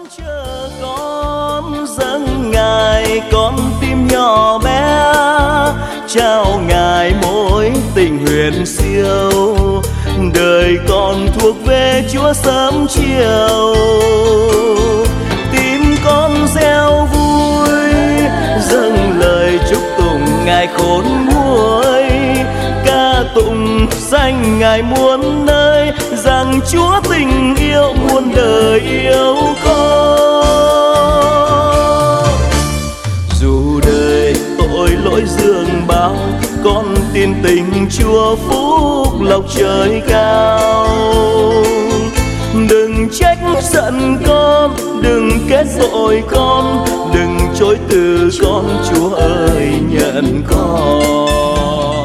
Chờ con dâng ngài con tim nhỏ bé, trao ngài mối tình huyền siêu. Đời con thuộc về Chúa sớm chiều, tim con reo vui dâng lời chúc tụng ngài khôn nguôi. Ca tụng danh ngài muôn nơi, rằng Chúa tình yêu muôn đời yêu con. Dù đời tội lỗi dường bao, con tin tình Chúa phúc lộc trời cao. Đừng trách giận con, đừng kết tội con, đừng chối từ con, Chúa ơi nhận con.